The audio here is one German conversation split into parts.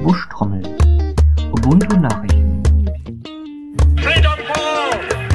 Buschtrommel. Ubuntu Nachrichten. Freedom Call!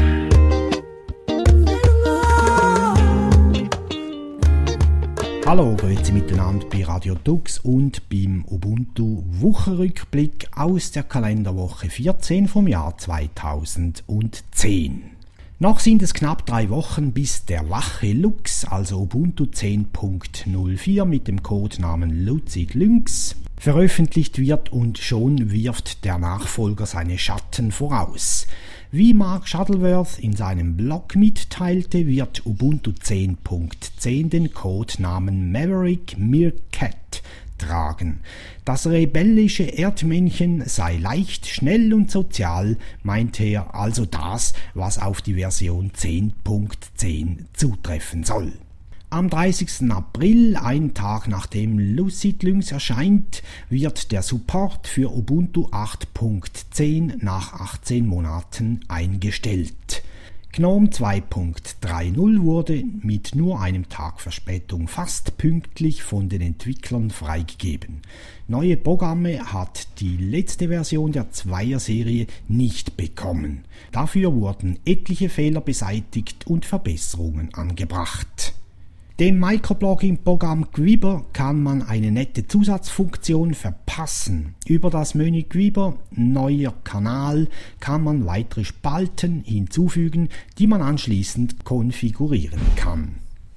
Hallo, grüezi miteinander bei Radio Tux und beim Ubuntu Wochenrückblick aus der Kalenderwoche 14 vom Jahr 2010. Noch sind es knapp 3 Wochen, bis der wache Lux, also Ubuntu 10.04 mit dem Codenamen Lucid Lynx, veröffentlicht wird und schon wirft der Nachfolger seine Schatten voraus. Wie Mark Shuttleworth in seinem Blog mitteilte, wird Ubuntu 10.10 den Codenamen Maverick Meerkat tragen. Das rebellische Erdmännchen sei leicht, schnell und sozial, meinte er, also das, was auf die Version 10.10 zutreffen soll. Am 30. April, einen Tag nachdem Lucid Lynx erscheint, wird der Support für Ubuntu 8.10 nach 18 Monaten eingestellt. GNOME 2.30 wurde mit nur einem Tag Verspätung fast pünktlich von den Entwicklern freigegeben. Neue Programme hat die letzte Version der 2er-Serie nicht bekommen. Dafür wurden etliche Fehler beseitigt und Verbesserungen angebracht. Dem Microblogging-Programm Gwiber kann man eine nette Zusatzfunktion verpassen. Über das Menü Gwiber, neuer Kanal, kann man weitere Spalten hinzufügen, die man anschließend konfigurieren kann.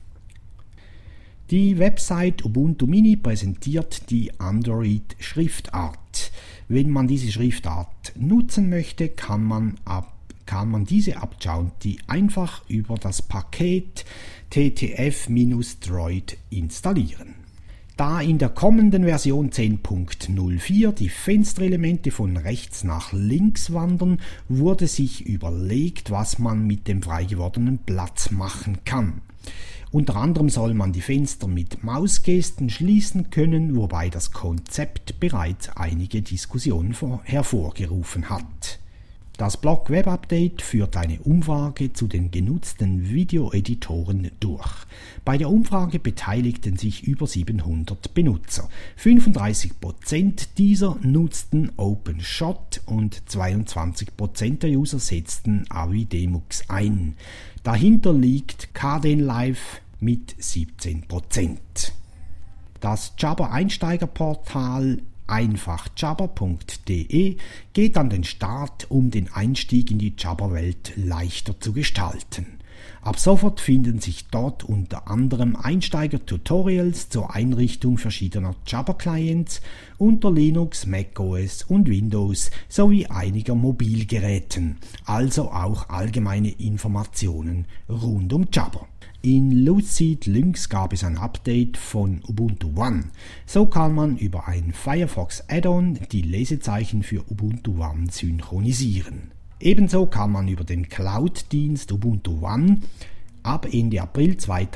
Die Website Ubuntu Mini präsentiert die Android-Schriftart. Wenn man diese Schriftart nutzen möchte, kann man diese ab Jaunty einfach über das Paket ttf-droid installieren. Da in der kommenden Version 10.04 die Fensterelemente von rechts nach links wandern, wurde sich überlegt, was man mit dem frei gewordenen Platz machen kann. Unter anderem soll man die Fenster mit Mausgesten schließen können, wobei das Konzept bereits einige Diskussionen hervorgerufen hat. Das Blog Web Update führt eine Umfrage zu den genutzten Videoeditoren durch. Bei der Umfrage beteiligten sich über 700 Benutzer. 35% dieser nutzten OpenShot und 22% der User setzten AVI-Demux ein. Dahinter liegt Kdenlive mit 17%. Das Jabber-Einsteigerportal einfachjabber.de geht an den Start, um den Einstieg in die Jabber-Welt leichter zu gestalten. Ab sofort finden sich dort unter anderem Einsteiger-Tutorials zur Einrichtung verschiedener Jabber-Clients unter Linux, macOS und Windows sowie einiger Mobilgeräten, also auch allgemeine Informationen rund um Jabber. In Lucid Lynx gab es ein Update von Ubuntu One. So kann man über ein Firefox Add-on die Lesezeichen für Ubuntu One synchronisieren. Ebenso kann man über den Cloud-Dienst Ubuntu One ab Ende April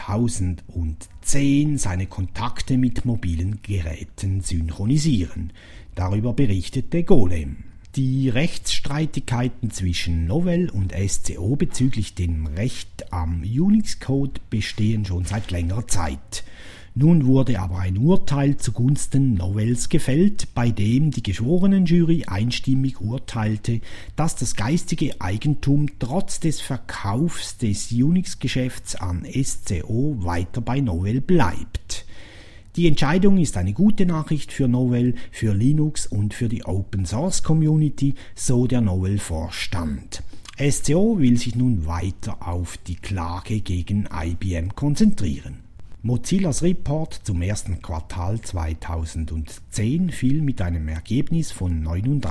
2010 seine Kontakte mit mobilen Geräten synchronisieren. Darüber berichtete Golem. Die Rechtsstreitigkeiten zwischen Novell und SCO bezüglich dem Recht am Unix-Code bestehen schon seit längerer Zeit. Nun wurde aber ein Urteil zugunsten Novells gefällt, bei dem die Geschworenenjury einstimmig urteilte, dass das geistige Eigentum trotz des Verkaufs des Unix-Geschäfts an SCO weiter bei Novell bleibt. Die Entscheidung ist eine gute Nachricht für Novell, für Linux und für die Open-Source-Community, so der Novell-Vorstand. SCO will sich nun weiter auf die Klage gegen IBM konzentrieren. Mozillas Report zum ersten Quartal 2010 fiel mit einem Ergebnis von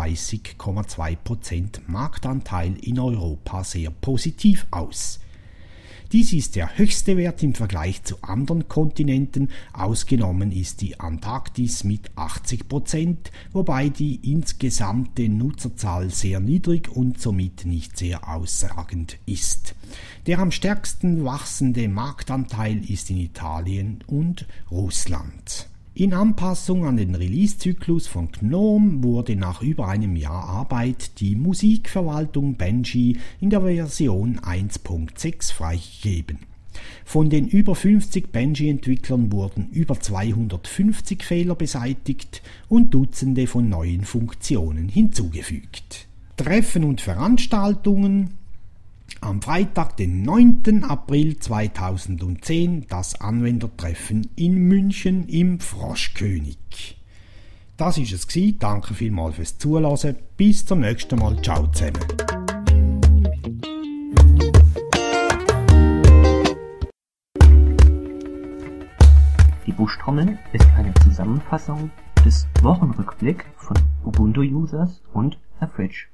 39,2% Marktanteil in Europa sehr positiv aus. Dies ist der höchste Wert im Vergleich zu anderen Kontinenten, ausgenommen ist die Antarktis mit 80%, wobei die insgesamte Nutzerzahl sehr niedrig und somit nicht sehr aussagend ist. Der am stärksten wachsende Marktanteil ist in Italien und Russland. In Anpassung an den Release-Zyklus von GNOME wurde nach über einem Jahr Arbeit die Musikverwaltung Benji in der Version 1.6 freigegeben. Von den über 50 Banshee-Entwicklern wurden über 250 Fehler beseitigt und Dutzende von neuen Funktionen hinzugefügt. Treffen und Veranstaltungen: am Freitag, den 9. April 2010, das Anwendertreffen in München im Froschkönig. Das war es. Danke vielmals fürs Zuhören. Bis zum nächsten Mal. Ciao zusammen. Die Buschtrommel ist eine Zusammenfassung des Wochenrückblick von Ubuntu-Users und Herr Fritsch.